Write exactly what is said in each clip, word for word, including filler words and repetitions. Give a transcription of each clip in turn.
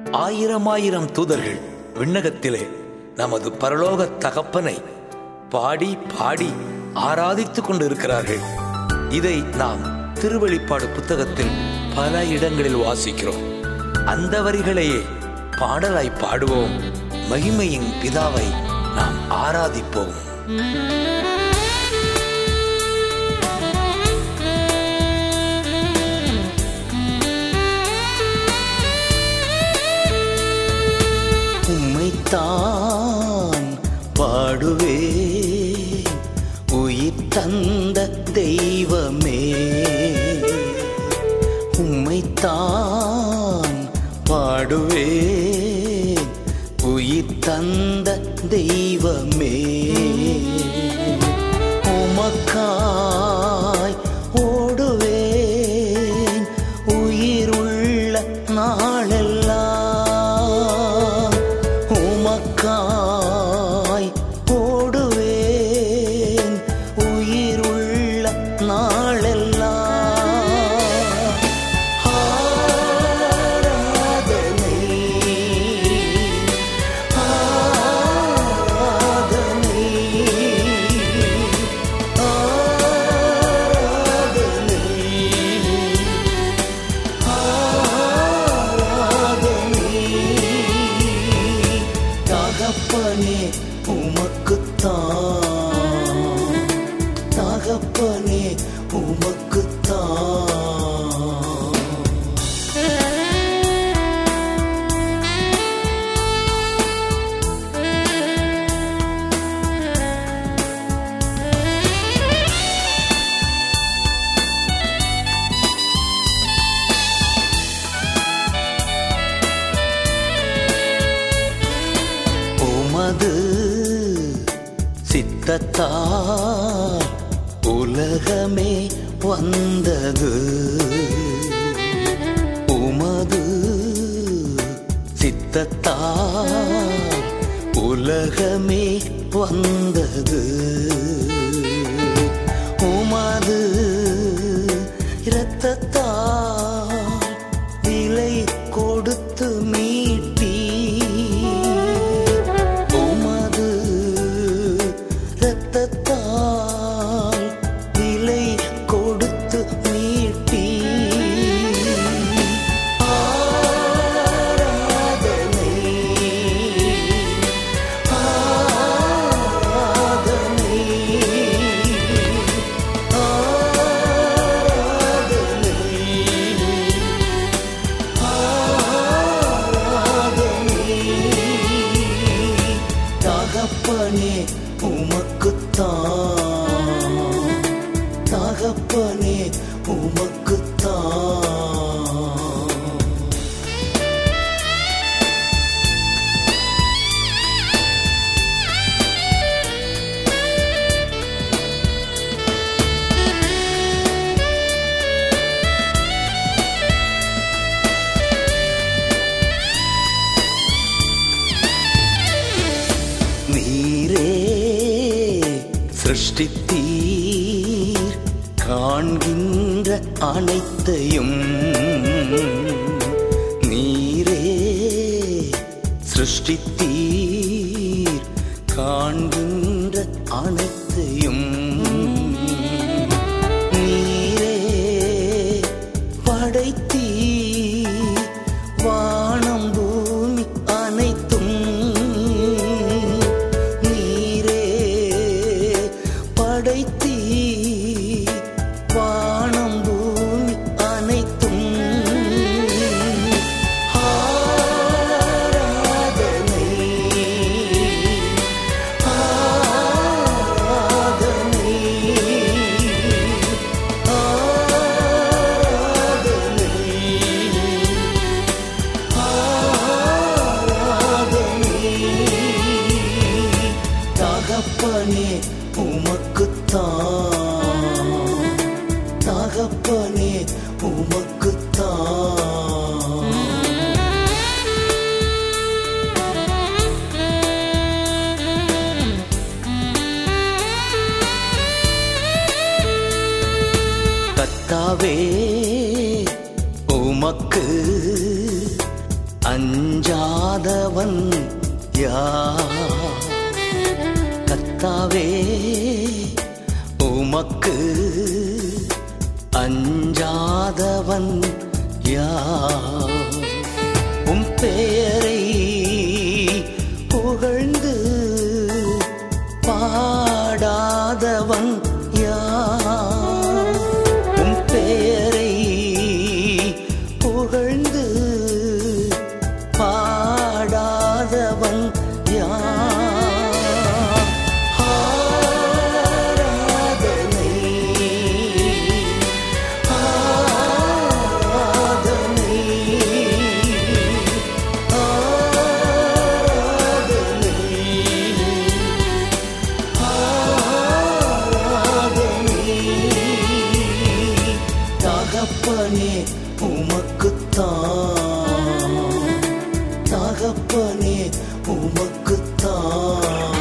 ஆயிரம் ஆயிரம் தூதர்கள் விண்ணகத்திலே நமது பரலோக தகப்பனை பாடி பாடி ஆராதித்துக் கொண்டிருக்கிறார்கள். இதை நாம் திருவெளிப்பாடு புத்தகத்தில் பல இடங்களில் வாசிக்கிறோம். அந்த வரிகளையே பாடலாய் பாடுவோம். மகிமையின் பிதாவை நாம் ஆராதிப்போம். உம்மைத்தான் பாடுவே உயிர் தந்த தெய்வமே, உம்மைத்தான் பாடுவே உயிர் தந்த தெய்வமே. உமக்காய் ஓடுவேன் உயிருள்ள நாளெல்லாம், உமக்காய் ஓடுவேன் உயிருள்ள நாளெல்லாம். தகப்பனே உமக்குத்தான், தகப்பனே உமக்குத்தான். உமது சித்தத்தால் உலகமே வந்தது, உமது சித்தத்தால் உலகமே வந்தது. உமது இரத்தத்தால் விலை கொடுத்து மீட்டி, இரத்தத்தால் விலை கொடுத்து மீட்டி. ஆராதனை ஆராதனை ஆராதனை ஆராதனை. தகப்பனே உமக்குத்தான், தகப்பனே உமக்குத்தான். நீரே சிருஷ்டித்தீர் காண்கின்ற அனைத்தையும், நீரே சிருஷ்டித்தீர் காண்கின்ற அனைத்தையும், நீரே படைத்தீர் வானம் பூமி அனைத்தும், படைத்தீர் வானம் பூமி அனைத்தும். ஆராதனை ஆராதனை ஆராதனை ஆராதனை. தகப்பனே உமக்குத்தான், தகப்பனே உமக்குத்தான். கர்த்தாவே உமக்கு அஞ்ச அஞ்சாதவன் யார்? கர்த்தாவே உமக்கு அஞ்சாதவன் யார்? உம் பெயரை புகழ்ந்து பாடாதவன் யார்? உம் பெயரை புகழ்ந்து பாடாதவன் யார்? ஆராதனை ஆராதனை ஆராதனை ஆராதனை தகப்பனே உமக்குத்தான், தகப்பனே உமக்குத்தான்.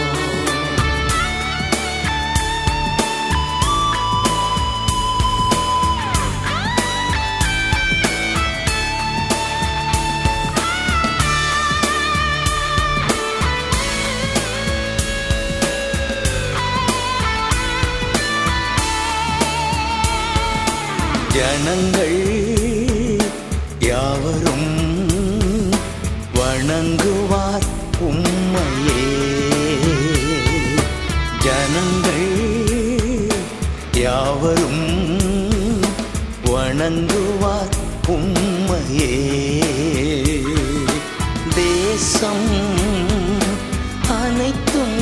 ஜனங்கள் யாவரும் வணங்குவார் உம்மையே. ஜனங்கள் யாவரும் வணங்குவார் உம்மையே. தேசம் அனைத்தும்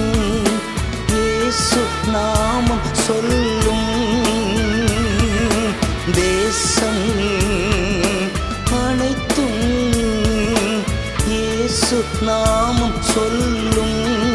இயேசு நாமம் சொல்லும். தேசம் அனைத்தும் இயேசு நாமம் சொல்லும்.